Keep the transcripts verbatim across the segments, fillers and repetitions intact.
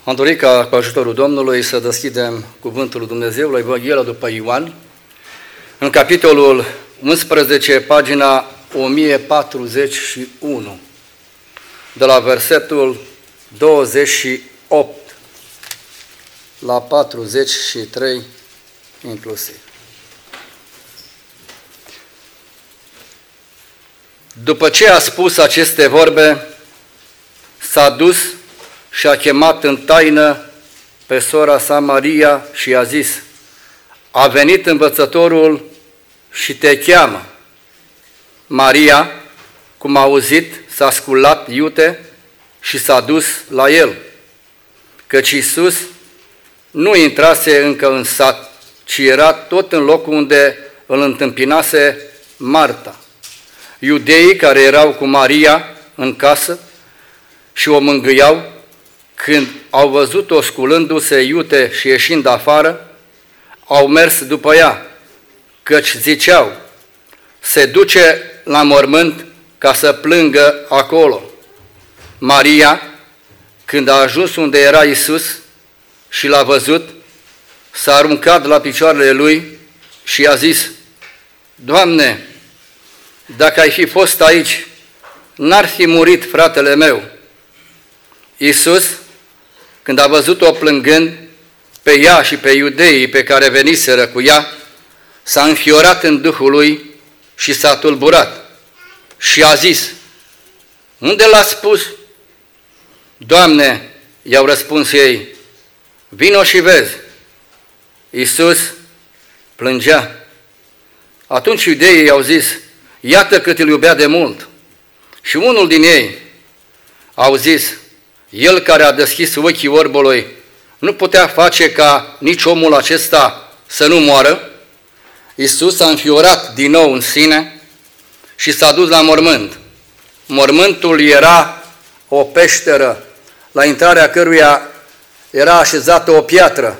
Am dorit ca cu ajutorul Domnului să deschidem Cuvântul lui Dumnezeu la Evanghelia după Ioan, în capitolul unsprezece, pagina o mie patruzeci și unu, de la versetul douăzeci și opt la patruzeci și trei inclusiv. După ce a spus aceste vorbe, s-a dus și a chemat în taină pe sora sa Maria și i-a zis: a venit învățătorul și te cheamă. Maria, cum a auzit, s-a sculat iute și s-a dus la el, căci Iisus nu intrase încă în sat, ci era tot în locul unde îl întâmpinase Marta. Iudeii care erau cu Maria în casă și o mângâiau, când au văzut-o sculându-se iute și ieșind afară, au mers după ea, căci ziceau: se duce la mormânt ca să plângă acolo. Maria, când a ajuns unde era Iisus și l-a văzut, s-a aruncat la picioarele lui și i-a zis: Doamne, dacă ai fi fost aici, n-ar fi murit fratele meu. Iisus, când a văzut-o plângând pe ea și pe iudeii pe care veniseră cu ea, s-a înfiorat în Duhul lui și s-a tulburat și a zis: unde l-ați pus? Doamne, i-au răspuns ei, vino și vezi. Iisus plângea. Atunci iudeii i-au zis: iată cât îl iubea de mult. Și unul din ei au zis: el care a deschis ochii orbului nu putea face ca nici omul acesta să nu moară? Iisus s-a înfiorat din nou în sine și s-a dus la mormânt. Mormântul era o peșteră, la intrarea căruia era așezată o piatră.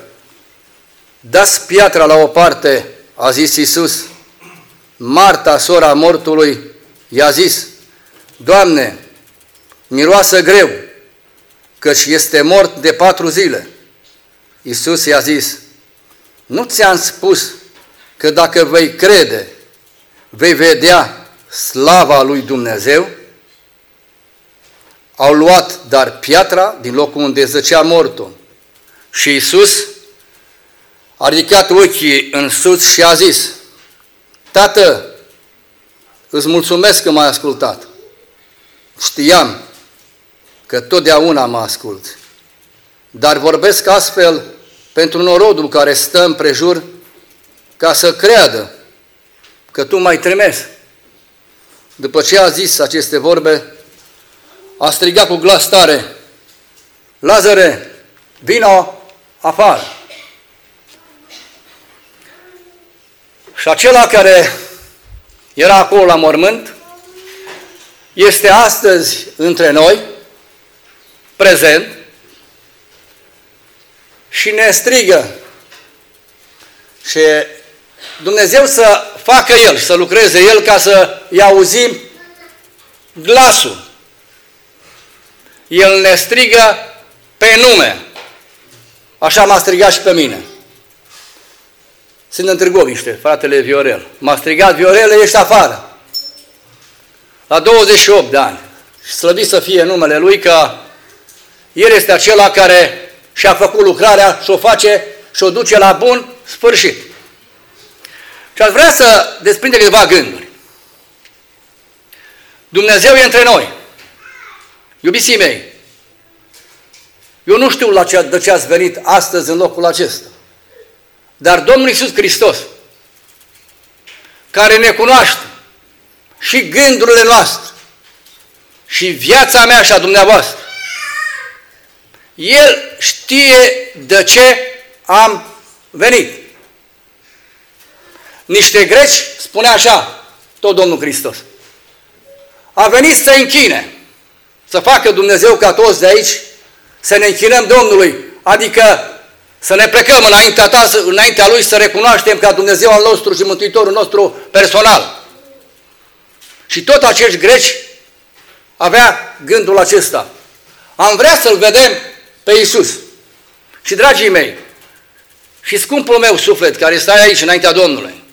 Dați piatra la o parte, a zis Iisus. Marta, sora mortului, i-a zis: Doamne, miroasă greu, căci este mort de patru zile. Iisus i-a zis: nu ți-am spus că dacă vei crede, vei vedea slava lui Dumnezeu? Au luat dar piatra din locul unde zăcea mortul. Și Iisus a ridicat ochii în sus și a zis: Tată, îți mulțumesc că m-ai ascultat. Știam că totdeauna mă asculți, dar vorbesc astfel pentru norodul care stă împrejur, ca să creadă că tu m-ai trimis. După ce a zis aceste vorbe, a strigat cu glas tare: Lazare, vino afară! Și acela care era acolo la mormânt este astăzi între noi, prezent, și ne strigă. Și Dumnezeu să facă El, să lucreze El, ca să-i auzim glasul. El ne strigă pe nume. Așa m-a strigat și pe mine. Sunt în Târgoviște, fratele Viorel. M-a strigat: Viorele, ești afară. La douăzeci și opt de ani. Și slăvit să fie numele Lui, că El este acela care și-a făcut lucrarea și o face și o duce la bun sfârșit. Și aș vrea să desprinde câteva gânduri. Dumnezeu e între noi. Iubiții mei, eu nu știu la ce, de ce ați venit astăzi în locul acesta, dar Domnul Iisus Hristos, care ne cunoaște și gândurile noastre și viața mea și a dumneavoastră, El știe de ce am venit. Niște greci spune așa, tot Domnul Hristos: a venit să închine, să facă Dumnezeu ca toți de aici să ne închinăm Domnului, adică să ne plecăm înaintea, ta, înaintea Lui, să recunoaștem ca Dumnezeu al nostru și Mântuitorul nostru personal. Și tot acești greci avea gândul acesta: am vrea să-L vedem pe Iisus. Și dragii mei, și scumpul meu suflet care stai aici înaintea Domnului,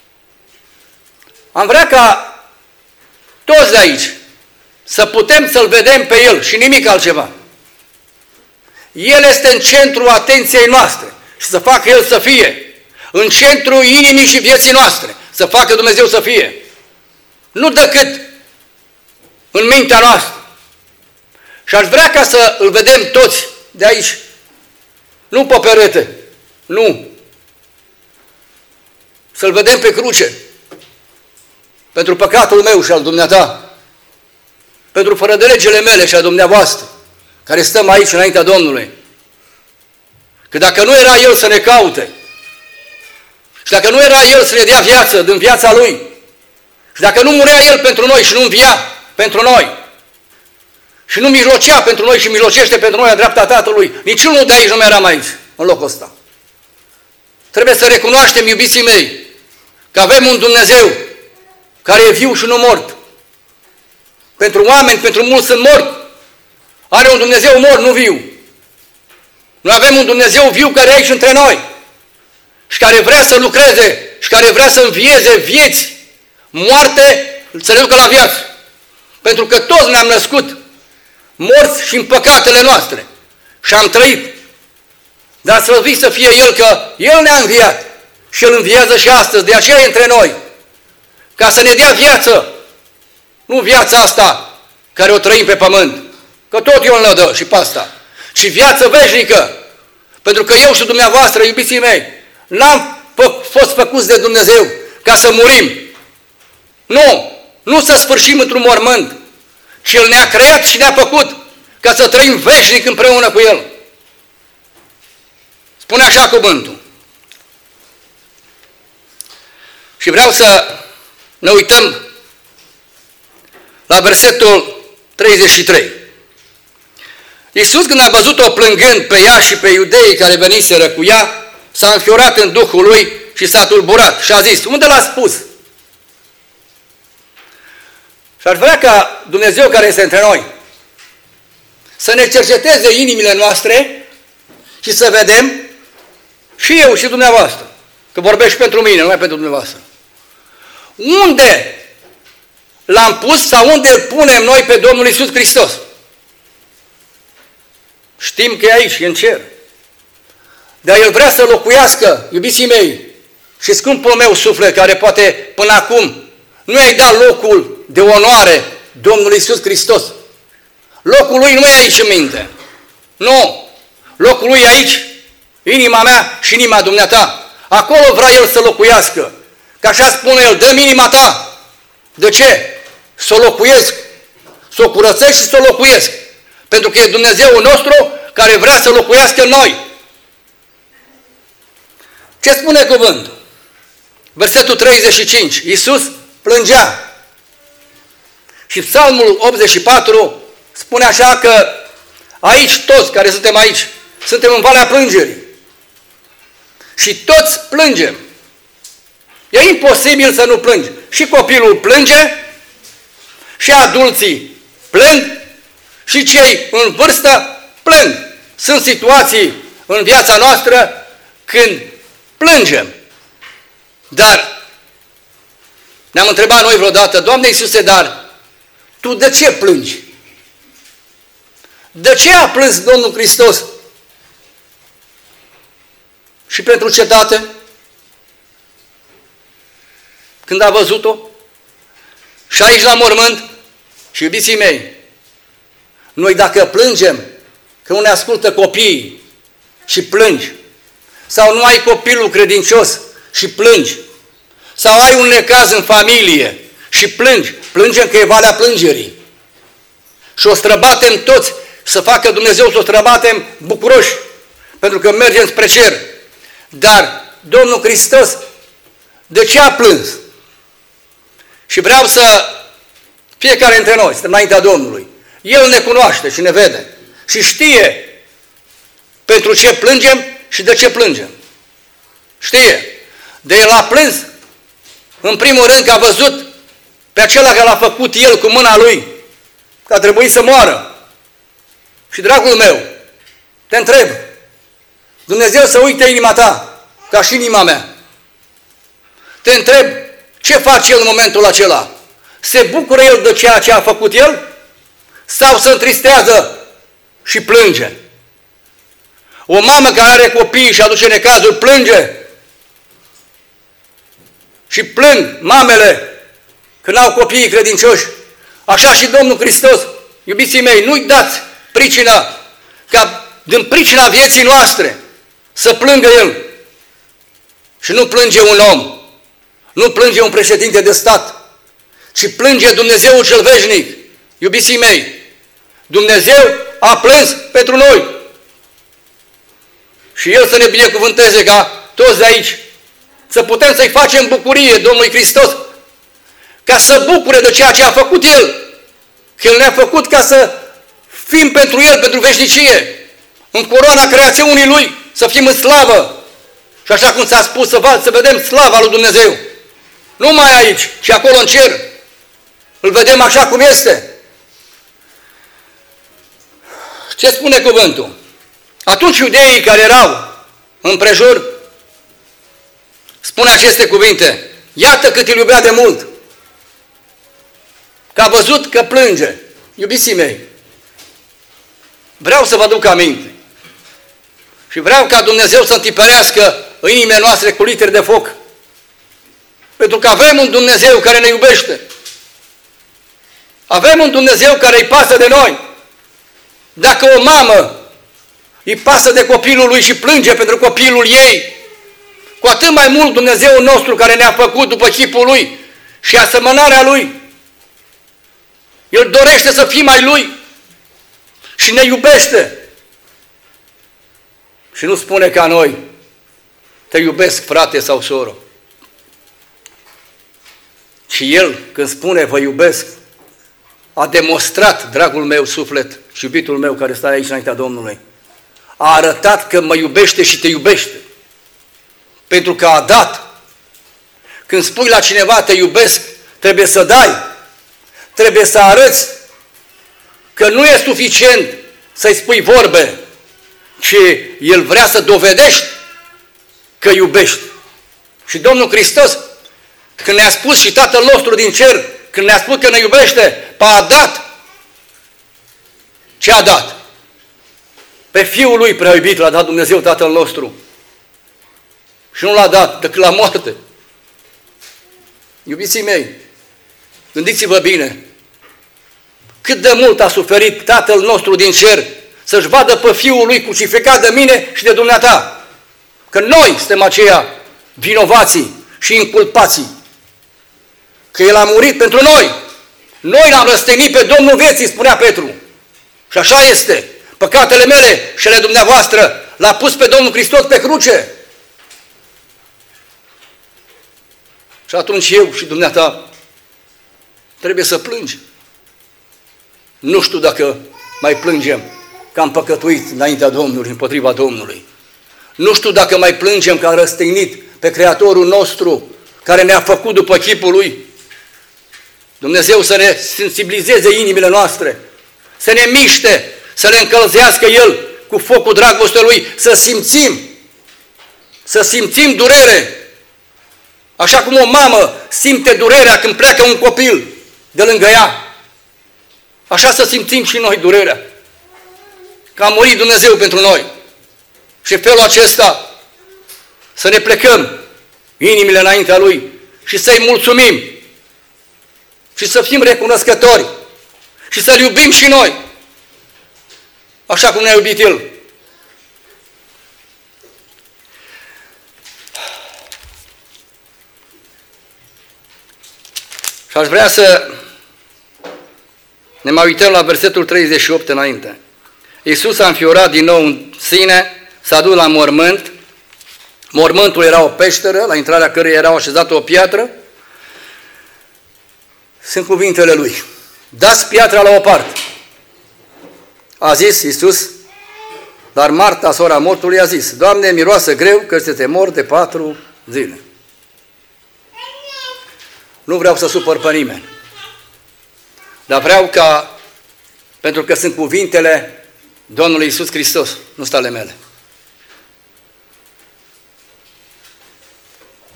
am vrea ca toți de aici să putem să-L vedem pe El și nimic altceva. El este în centrul atenției noastre și să facă El să fie în centrul inimii și vieții noastre, să facă Dumnezeu să fie. Nu decât în mintea noastră. Și aș vrea ca să îl vedem toți de aici, nu pe perete, nu. Să-L vedem pe cruce, pentru păcatul meu și al dumneata, pentru fără de legile mele și a dumneavoastră, care stăm aici înaintea Domnului. Că dacă nu era El să ne caute, și dacă nu era El să ne dea viață din viața Lui, și dacă nu murea El pentru noi și nu învia pentru noi, și nu mijlocea pentru noi și mijlocește pentru noi la dreapta Tatălui, niciunul de aici nu mai eram aici, în locul ăsta. Trebuie să recunoaștem, iubiții mei, că avem un Dumnezeu care e viu și nu mort. Pentru oameni, pentru mulți sunt morți. Are un Dumnezeu mort, nu viu. Noi avem un Dumnezeu viu care e aici între noi și care vrea să lucreze și care vrea să învieze vieți moarte, să le ducă la viață. Pentru că toți ne-am născut morți și în păcatele noastre și am trăit. Dar slăvit să fie El că El ne-a înviat și El înviază și astăzi, de aceea e între noi, ca să ne dea viață, nu viața asta care o trăim pe pământ, că tot El ne dă și pe asta, ci viață veșnică, pentru că eu și dumneavoastră, iubiții mei, n-am fost făcuți de Dumnezeu ca să murim. Nu, nu să sfârșim într-un mormânt, ci El ne-a creat și ne-a făcut ca să trăim veșnic împreună cu El. Spune așa cuvântul. Și vreau să ne uităm la versetul treizeci și trei. Iisus, când a văzut-o plângând pe ea și pe iudeii care veniseră cu ea, s-a înfiorat în Duhul lui și s-a tulburat și a zis, unde l-a spus? Și aș vrea ca Dumnezeu care este între noi să ne cerceteze inimile noastre și să vedem, și eu și dumneavoastră, că vorbești pentru mine, nu mai pentru dumneavoastră, unde l-am pus sau unde îl punem noi pe Domnul Iisus Hristos? Știm că e aici, e în cer. Dar El vrea să locuiască, iubiții mei, și scumpul meu suflet, care poate până acum nu i-ai dat locul de onoare Domnului Iisus Hristos. Locul Lui nu e aici în minte. Nu. Locul Lui e aici, inima mea și inima dumneata. Acolo vrea El să locuiască. Că așa spune El, dă-mi inima ta. De ce? Să o locuiesc, să o curățesc și să o locuiesc. Pentru că e Dumnezeul nostru care vrea să locuiască în noi. Ce spune cuvântul? Versetul treizeci și cinci. Iisus plângea. Și Psalmul optzeci și patru spune așa că aici toți care suntem aici, suntem în valea plângerii. Și toți plângem. E imposibil să nu plângi. Și copilul plânge, și adulții plâng, și cei în vârstă plâng. Sunt situații în viața noastră când plângem. Dar ne-am întrebat noi vreodată, Doamne Iisuse, dar Tu de ce plângi? De ce a plâns Domnul Hristos? Și pentru cetate? Când a văzut-o? Și aici la mormânt? Și iubiții mei, noi dacă plângem că nu ne ascultă copiii și plângi, sau nu ai copilul credincios și plângi, sau ai un necaz în familie și plângi, plângem că e valea plângerii. Și o străbatem toți să facă Dumnezeu să o străbatem bucuroși, pentru că mergem spre cer. Dar Domnul Hristos de ce a plâns? Și vreau să fiecare dintre noi, suntem înaintea Domnului, El ne cunoaște și ne vede și știe pentru ce plângem și de ce plângem. Știe. De El a plâns, în primul rând, că a văzut pe acela care l-a făcut El cu mâna Lui, că a trebuit să moară. Și, dragul meu, te întreb, Dumnezeu să uite inima ta, ca și inima mea. Te întreb, ce face El în momentul acela? Se bucură El de ceea ce a făcut El? Sau se întristează și plânge? O mamă care are copii și aduce necazuri plânge. Și plâng mamele când au copiii credincioși. Așa și Domnul Hristos, iubiții mei, nu-i dați pricina ca din pricina vieții noastre să plângă El. Și nu plânge un om, nu plânge un președinte de stat, ci plânge Dumnezeul cel veșnic. Iubiții mei, Dumnezeu a plâns pentru noi. Și El să ne binecuvânteze ca toți de aici să putem să-i facem bucurie Domnului Hristos, ca să bucure de ceea ce a făcut El. Că El ne-a făcut ca să fim pentru El, pentru veșnicie, în coroana creațiunii Lui, să fim în slavă. Și așa cum s-a spus, să, va, să vedem slava lui Dumnezeu. Nu mai aici, ci acolo în cer. Îl vedem așa cum este. Ce spune cuvântul? Atunci iudeii care erau împrejur spune aceste cuvinte: iată cât îl iubea de mult, că a văzut că plânge. Iubiții mei, vreau să vă aduc aminte și vreau ca Dumnezeu să întipărească în inimile noastre cu literi de foc, pentru că avem un Dumnezeu care ne iubește. Avem un Dumnezeu care îi pasă de noi. Dacă o mamă îi pasă de copilul lui și plânge pentru copilul ei, cu atât mai mult Dumnezeul nostru care ne-a făcut după chipul Lui și asemănarea Lui. El dorește să fim ai Lui și ne iubește. Și nu spune ca noi: te iubesc, frate sau soră. Și El, când spune vă iubesc, a demonstrat, dragul meu suflet și iubitul meu care stă aici înaintea Domnului, a arătat că mă iubește și te iubește. Pentru că a dat. Când spui la cineva te iubesc, trebuie să dai. Trebuie să arăți că nu e suficient să-i spui vorbe, ci El vrea să dovedești că iubești. Și Domnul Hristos, când ne-a spus, și Tatăl nostru din cer, când ne-a spus că ne iubește, a dat. Ce a dat? Pe Fiul Lui prea iubit l-a dat Dumnezeu Tatăl nostru. Și nu l-a dat decât la moarte. Iubiții mei, gândiți-vă bine, cât de mult a suferit Tatăl nostru din cer să-și vadă pe Fiul Lui crucificat de mine și de dumneata. Că noi suntem aceia vinovații și inculpații. Că El a murit pentru noi. Noi l-am răstignit pe Domnul vieții, spunea Petru. Și așa este. Păcatele mele și ale dumneavoastră l-a pus pe Domnul Hristos pe cruce. Și atunci eu și dumneata trebuie să plângem. Nu știu dacă mai plângem că am păcătuit înaintea Domnului, împotriva Domnului. Nu știu dacă mai plângem că am răstignit pe Creatorul nostru, care ne-a făcut după chipul Lui. Dumnezeu să ne sensibilizeze inimile noastre, să ne miște, să ne încălzească El cu focul dragostei Lui, să simțim, să simțim durere. Așa cum o mamă simte durerea când pleacă un copil de lângă ea, așa să simțim și noi durerea. Că a murit Dumnezeu pentru noi. Și în felul acesta să ne plecăm inimile înaintea Lui și să-i mulțumim și să fim recunoscători și să-L iubim și noi, așa cum ne-a iubit El. Și aș vrea să ne mai uităm la versetul treizeci și opt înainte. Iisus a înfiorat din nou în sine, s-a dus la mormânt. Mormântul era o peșteră, la intrarea căreia era așezată o piatră. Sunt cuvintele Lui. Dați piatra la o parte. A zis Iisus, dar Marta, sora mortului, a zis: Doamne, miroasă greu că să te mor de patru zile. Nu vreau să supăr pe nimeni, dar vreau ca, pentru că sunt cuvintele Domnului Iisus Hristos, nu sunt ale mele.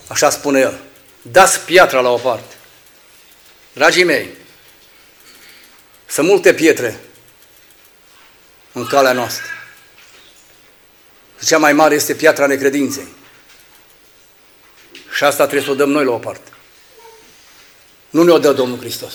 Așa spune el. Dați piatra la o parte. Dragii mei, sunt multe pietre în calea noastră. Cea mai mare este piatra necredinței. Și asta trebuie să o dăm noi la o parte. Nu ne-o dă Domnul Hristos.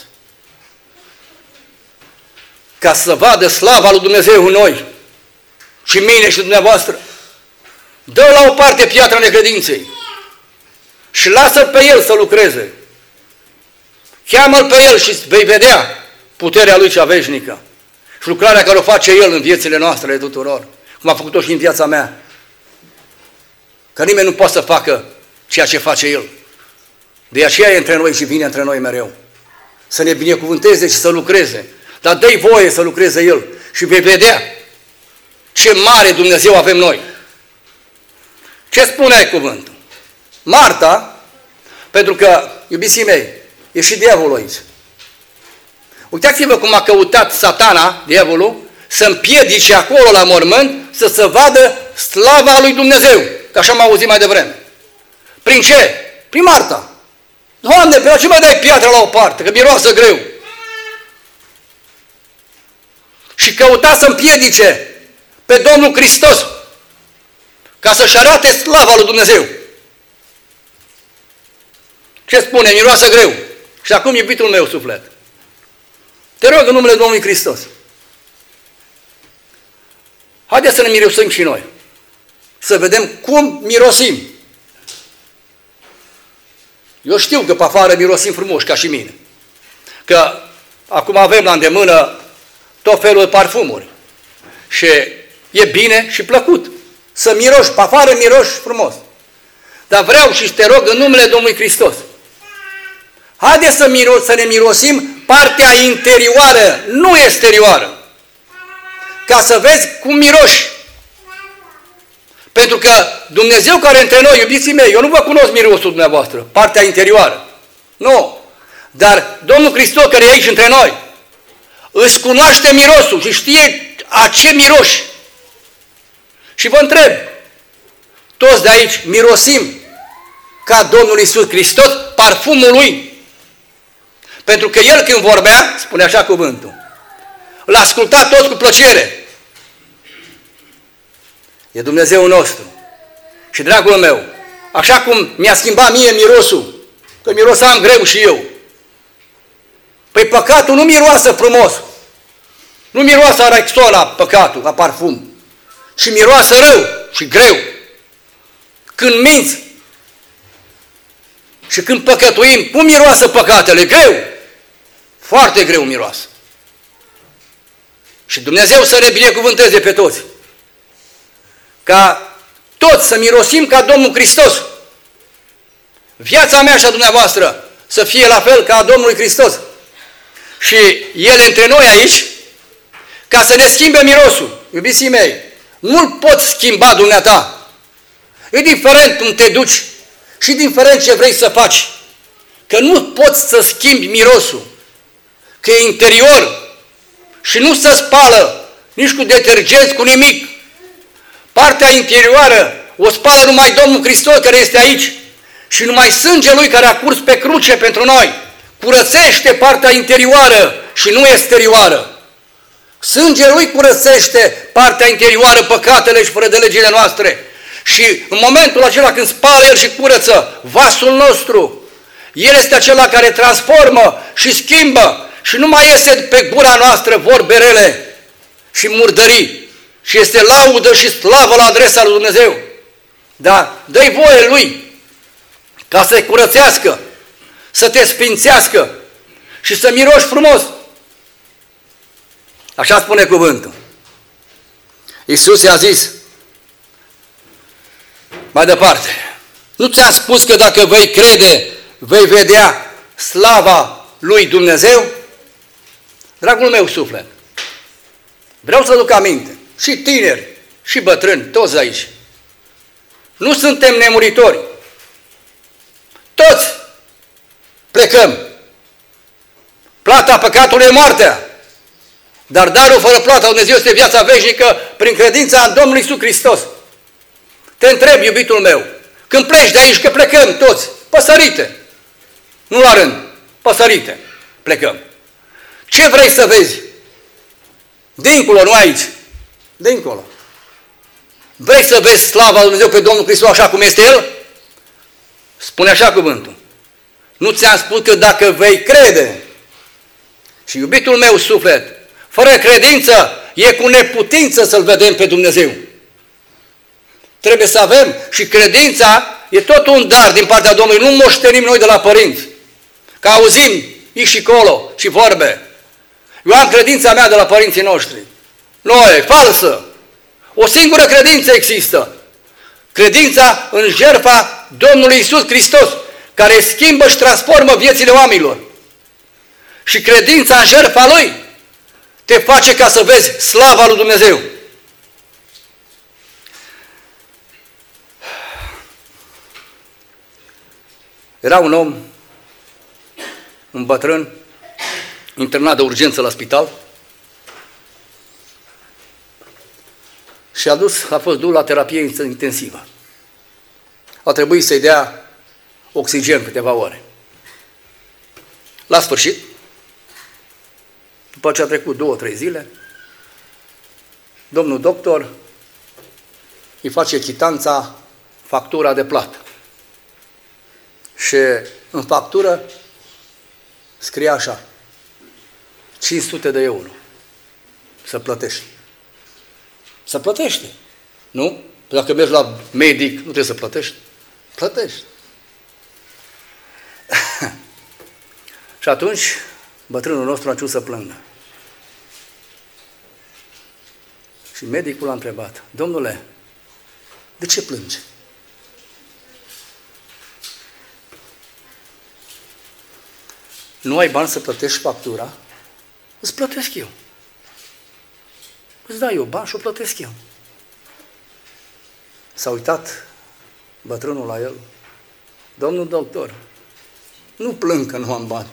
Ca să vadă slava lui Dumnezeu în noi, și mine și dumneavoastră, dă la o parte piatra necredinței și lasă-l pe el să lucreze. Cheamă-l pe el și vei vedea puterea lui cea veșnică și lucrarea care o face el în viețile noastre de tuturor, cum a făcut-o și în viața mea. Că nimeni nu poate să facă ceea ce face el. De aceea e între noi și vine între noi mereu. Să ne binecuvânteze și să lucreze. Dar dă-i voie să lucreze el și vei vedea ce mare Dumnezeu avem noi. Ce spune cuvântul? Marta, pentru că, iubiții mei, e și diavolul aici. Uitați-vă cum a căutat Satana, diavolul, să împiedice acolo la mormânt să se vadă slava lui Dumnezeu. Că așa am auzit mai devreme. Prin ce? Prin Marta. Doamne, pe ce mai dai piatra la o parte? Că miroasă greu. Și căuta să împiedice pe Domnul Hristos ca să-și arate slava lui Dumnezeu. Ce spune? Miroasă greu. Și acum, iubitul meu suflet, te rog în numele Domnului Hristos, haideți să ne mirosim și noi. Să vedem cum mirosim. Eu știu că pe afară mirosim frumos, ca și mine. Că acum avem la îndemână tot felul de parfumuri. Și e bine și plăcut să miroși, pe afară miroși frumos. Dar vreau și te rog în numele Domnului Hristos, haideți să, miros, să ne mirosim partea interioară, nu exterioară. Ca să vezi cum miroși. Pentru că Dumnezeu care e între noi, iubiții mei, eu nu vă cunosc mirosul dumneavoastră, partea interioară. Nu. Dar Domnul Hristos care e aici între noi, îți cunoaște mirosul și știe a ce miroși. Și vă întreb, toți de aici mirosim ca Domnul Iisus Hristos parfumul Lui? Pentru că El când vorbea, spune așa cuvântul, îl asculta toți cu plăcere. E Dumnezeu nostru. Și dragul meu, așa cum mi-a schimbat mie mirosul, că mirosam greu și eu, păi păcatul nu miroasă frumos. Nu miroasă a Rexona păcatul, a parfum. Și miroasă rău și greu. Când minți și când păcătuim, cum miroasă păcatele? Greu. Foarte greu miroasă. Și Dumnezeu să ne binecuvânteze pe toți. Ca toți să mirosim ca Domnul Hristos. Viața mea și a dumneavoastră să fie la fel ca a Domnului Hristos. Și El între noi aici, ca să ne schimbe mirosul. Iubiții mei, nu-l poți schimba dumneata. E diferent cum te duci și diferent ce vrei să faci. Că nu poți să schimbi mirosul. Că e interior și nu se spală nici cu detergenți, cu nimic. Partea interioară o spală numai Domnul Hristos care este aici și numai sângele Lui care a curs pe cruce pentru noi curățește partea interioară și nu exterioară. Sângele Lui curățește partea interioară, păcatele și fără de legile noastre. Și în momentul acela când spală El și curăță vasul nostru, El este acela care transformă și schimbă și nu mai iese pe gura noastră vorbe rele și murdării. Și este laudă și slavă la adresa lui Dumnezeu. Dar dă-i voie Lui ca să-i curățească, să te sfințească și să miroși frumos. Așa spune cuvântul. Iisus i-a zis mai departe, nu ți-am spus că dacă vei crede, vei vedea slava lui Dumnezeu? Dragul meu suflet, vreau să duc aminte, și tineri, și bătrâni, toți aici. Nu suntem nemuritori. Toți plecăm. Plata păcatului e moartea. Dar darul fără plata lui Dumnezeu este viața veșnică prin credința în Domnul Iisus Hristos. Te întreb, iubitul meu, Când pleci de aici, că plecăm toți, păsărite, nu la rând, păsărite, plecăm. Ce vrei să vezi? Dincolo, nu aici, dincolo. Vrei să vezi slava lui Dumnezeu pe Domnul Hristos așa cum este El? Spune așa cuvântul. Nu ți-am spus că dacă vei crede, și iubitul meu suflet, fără credință, e cu neputință să-L vedem pe Dumnezeu. Trebuie să avem și credința e tot un dar din partea Domnului. Nu moștenim noi de la părinți. Că auzim aici și colo și vorbe. Eu am credința mea de la părinții noștri. Nu, e falsă. O singură credință există. Credința în jertfa Domnului Iisus Hristos, care schimbă și transformă viețile oamenilor. Și credința în jertfa Lui te face ca să vezi slava lui Dumnezeu. Era un om, un bătrân, internat de urgență la spital și a dus, a fost dus la terapie intensivă. A trebuit să-i dea oxigen câteva ore. La sfârșit, după ce a trecut două, trei zile, domnul doctor îi face chitanța, factura de plată. Și în factură scrie așa, cinci sute de euro să plătești. Să plătește, nu? Dacă mergi la medic, nu trebuie să plătești. Plătești. Și atunci, bătrânul nostru a început să plângă. Și medicul l-a întrebat, domnule, de ce plângi? Nu ai bani să plătești factura? Îți plătesc eu. Îți dau eu bani și o plătesc eu. S-a uitat bătrânul la el. Domnul doctor, nu plâng că nu am bani.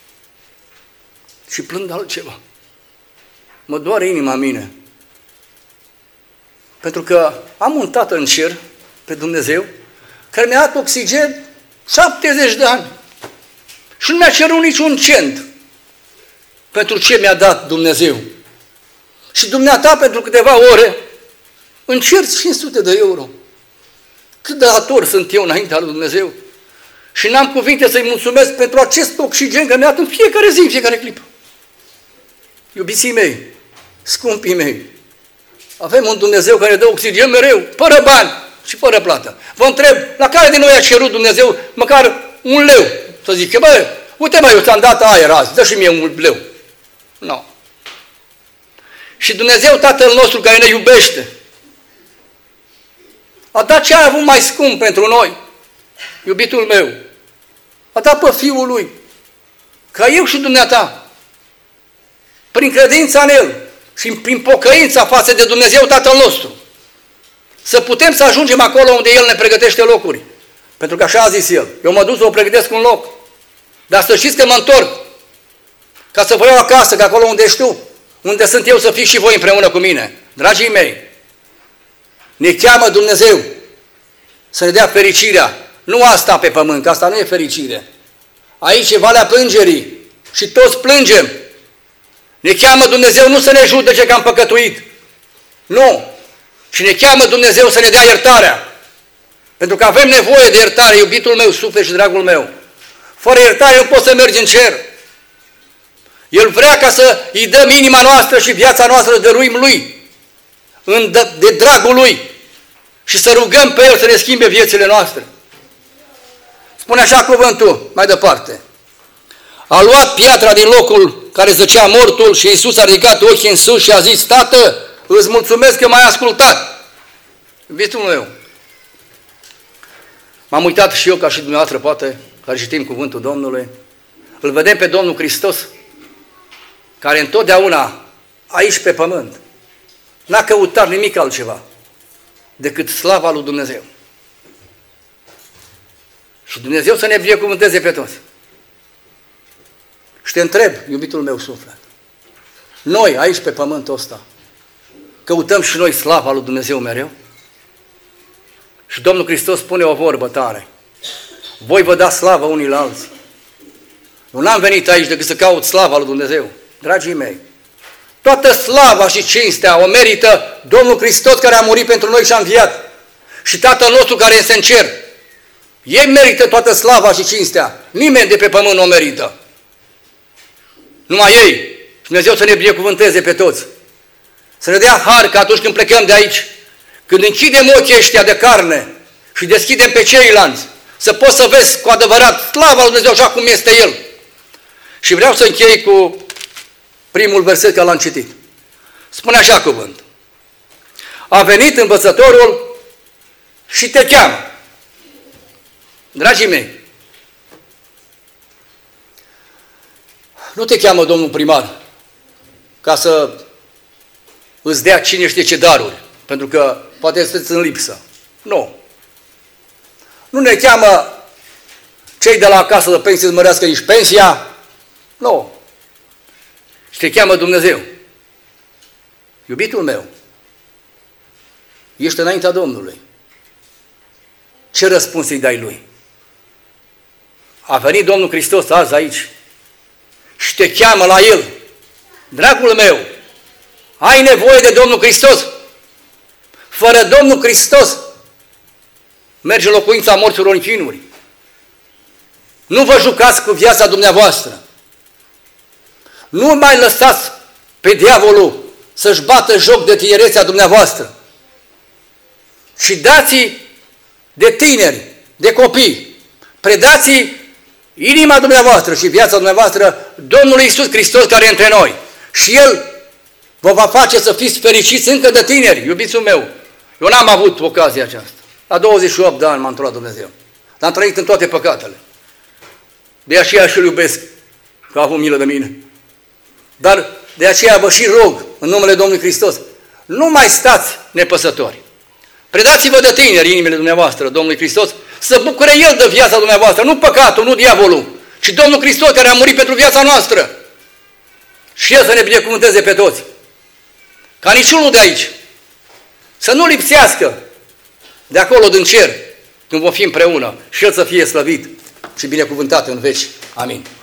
Și plâng de altceva. Mă doare inima mine. Pentru că am un tată în cer, pe Dumnezeu, care mi-a dat oxigen șaptezeci de ani. Și nu mi-a cerut niciun cent pentru ce mi-a dat Dumnezeu. Și dumneata pentru câteva ore încerci cinci sute de euro. Cât de dator sunt eu înaintea lui Dumnezeu. Și n-am cuvinte să-i mulțumesc pentru acest oxigen că mi-a dat în fiecare zi, în fiecare clipă. Iubiții mei, scumpii mei, avem un Dumnezeu care dă oxigen mereu, fără bani și fără plată. Vă întreb, la care din noi a cerut Dumnezeu măcar un leu? Să zic, bă, uite mă, eu ți-am dat aer azi, dă și mie un leu. Nu. No. Și Dumnezeu Tatăl nostru care ne iubește, a dat ce a avut mai scump pentru noi, iubitul meu, a dat pe Fiul Lui, ca eu și dumneata, prin credința în El și prin pocăința față de Dumnezeu Tatăl nostru, să putem să ajungem acolo unde El ne pregătește locuri. Pentru că așa a zis El, eu mă duc să o pregătesc un loc, dar să știți că mă întorc, ca să vă iau acasă, că acolo unde ești tu, unde sunt eu, să fiți și voi împreună cu mine. Dragii mei, ne cheamă Dumnezeu să ne dea fericirea. Nu asta pe pământ, că asta nu e fericire. Aici e valea plângerii și toți plângem. Ne cheamă Dumnezeu nu să ne judece că am păcătuit. Nu. Și ne cheamă Dumnezeu să ne dea iertarea. Pentru că avem nevoie de iertare, iubitul meu, suflet și dragul meu. Fără iertare nu poți să mergi în cer. El vrea ca să îi dăm inima noastră și viața noastră să dăruim Lui, de dragul Lui, și să rugăm pe El să ne schimbe viețile noastre. Spune așa cuvântul mai departe. A luat piatra din locul care zăcea mortul și Iisus a ridicat ochii în sus și a zis, Tată, îți mulțumesc că m-ai ascultat. Iubitul meu, m-am uitat și eu ca și dumneavoastră, poate, care citim cuvântul Domnului. Îl vedem pe Domnul Hristos, care întotdeauna, aici pe pământ, n-a căutat nimic altceva decât slava lui Dumnezeu. Și Dumnezeu să ne binecuvânteze pe toți. Și te întreb, iubitul meu suflet, noi aici pe pământul ăsta, căutăm și noi slava lui Dumnezeu mereu? Și Domnul Hristos spune o vorbă tare. Voi vă dați slavă unii la alții. Eu n-am venit aici decât să caut slava lui Dumnezeu. Dragii mei, toată slava și cinstea o merită Domnul Hristos care a murit pentru noi și a înviat. Și Tatăl nostru care este în cer. Ei merită toată slava și cinstea. Nimeni de pe pământ nu o merită. Numai ei. Și Dumnezeu să ne binecuvânteze pe toți. Să ne dea har că atunci când plecăm de aici, când închidem ochii ăștia de carne și deschidem pe ceilalți, să poți să vezi cu adevărat slava lui Dumnezeu așa cum este El. Și vreau să închei cu primul verset care l-am citit. Spune așa cuvânt. A venit învățătorul și te cheamă. Dragii mei, nu te cheamă domnul primar ca să îți dea cine știe ce daruri, pentru că poate sunteți în lipsă. Nu. Nu ne cheamă cei de la casă de pensie să mărească nici pensia. Nu. Și te cheamă Dumnezeu. Iubitul meu, ești înaintea Domnului. Ce răspuns îi dai Lui? A venit Domnul Hristos azi aici și te cheamă la El. Dragul meu, ai nevoie de Domnul Hristos. Fără Domnul Hristos merge în locuința morților în chinuri. Nu vă jucați cu viața dumneavoastră. Nu mai lăsați pe diavolul să-și bată joc de tinerețea dumneavoastră. Și dați-i de tineri, de copii, predați inima dumneavoastră și viața dumneavoastră Domnului Iisus Hristos care e între noi. Și El vă va face să fiți fericiți încă de tineri, iubițul meu. Eu n-am avut ocazia aceasta. La douăzeci și opt de ani m-a întors la Dumnezeu. L-am trăit în toate păcatele. De aceea și-L iubesc, că a avut milă de mine. Dar de aceea vă și rog, în numele Domnului Hristos, nu mai stați nepăsători. Predați-vă de tineri inimile dumneavoastră, Domnului Hristos, să bucure El de viața dumneavoastră, nu păcatul, nu diavolul, ci Domnul Hristos care a murit pentru viața noastră. Și El să ne binecuvânteze pe toți. Ca niciunul de aici să nu lipsească de acolo din cer, când vom fi împreună, și El să fie slăvit și binecuvântat în veci. Amin.